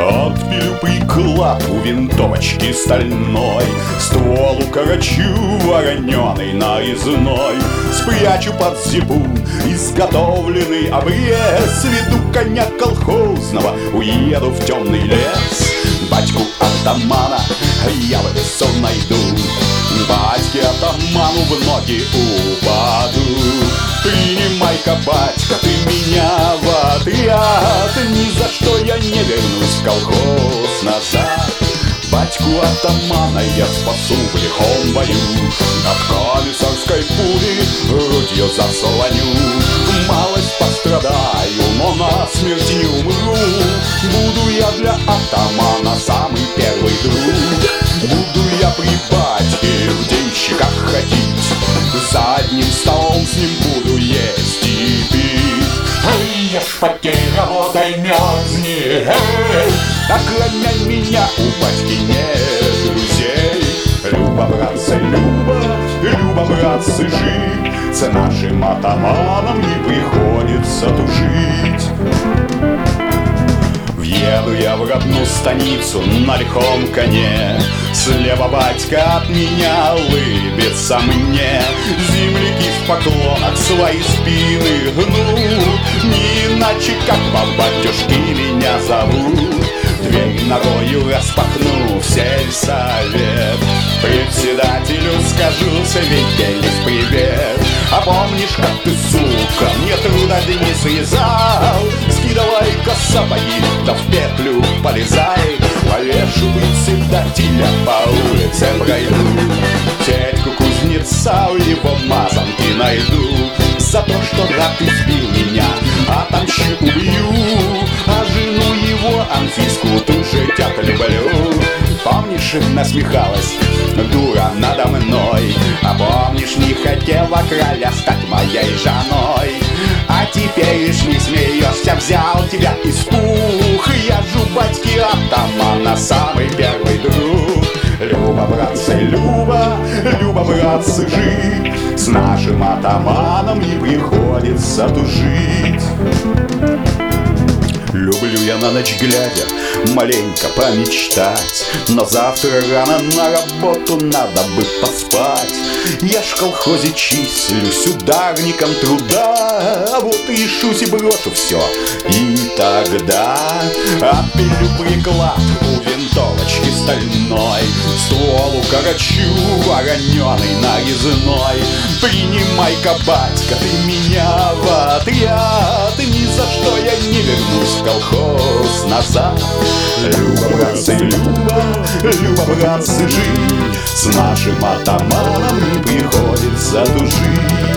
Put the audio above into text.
Отпилю приклад у винтовочки стальной, ствол укорочу вороненый нарезной, спрячу под зипун изготовленный обрез, веду коня колхозного, уеду в темный лес. Батьку атамана я в лесу найду, батьке атаману в ноги упаду. Принимай-ка, батька, ты меня в отряд, ни за что я не вернусь в колхоз назад. Батьку атамана я спасу в лихом бою, от комиссарской пули грудью заслоню. Малость пострадаю, но насмерть не умру, буду я для атамана самый первый друг. Буду я при батьке в денщиках ходить, за одним столом с ним буду есть и пить. Эй, ешь, потей, работай, мерзни, эй, охраняй меня, у батьки нет друзей. Люба, братцы, Люба, Люба, братцы, жить, с нашим атаманом не приходится тужить. Въеду я в родную станицу на лихом коне, слева батька от меня улыбится мне. Земляки в поклонах свои спины гнут, не иначе как по батюшке меня зовут. Дверь ногою распахну в сельсовет, председателю скажу Савельев привет. А помнишь, как ты, сука, мне труда дни срезал? Скидывай-ка сапоги, да в петлю полезай. Повешу председателя, по улице пройду, тетьку кузнеца у его мазанки найду. За то, что брат избил меня, отомщу, убью, а жену его Анфиску тужить отлюблю. Помнишь, насмехалась дура надо мной, а помнишь, не хотела короля стать моей женой. А теперь лишь не смеешься, взял тебя из пух, я жу батьки атамана самый первый друг. Люба, братцы, Люба, Люба, братцы, жить, с нашим атаманом не приходится тужить. Люблю я на ночь глядя маленько помечтать, но завтра рано на работу надо бы поспать. Я ж в колхозе числюсь ударником труда, а вот решусь и брошу все, и тогда отпилю приклад у винтовочки стальной, ствол укорочу вороненый нарезной. Принимай-ка, батька, ты меня в отряд, ни за что я не вернусь в колхоз назад. Люба, братцы, Люба, Люба, братцы, жить, с нашим атаманом не приходится тужить.